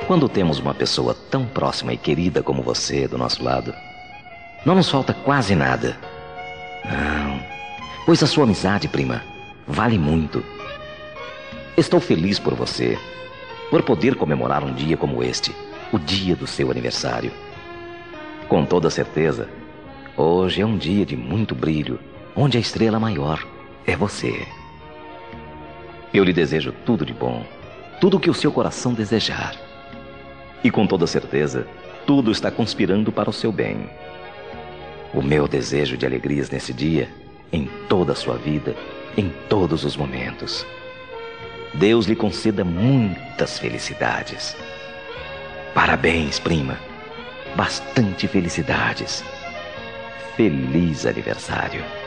Quando temos uma pessoa tão próxima e querida como você do nosso lado, não nos falta quase nada. Não, pois a sua amizade, prima, vale muito. Estou feliz por você, por poder comemorar um dia como este, o dia do seu aniversário. Com toda certeza, hoje é um dia de muito brilho, onde a estrela maior é você. Eu lhe desejo tudo de bom, tudo o que o seu coração desejar. E com toda certeza, tudo está conspirando para o seu bem. O meu desejo de alegrias nesse dia, em toda a sua vida, em todos os momentos. Deus lhe conceda muitas felicidades. Parabéns, prima. Bastante felicidades. Feliz aniversário.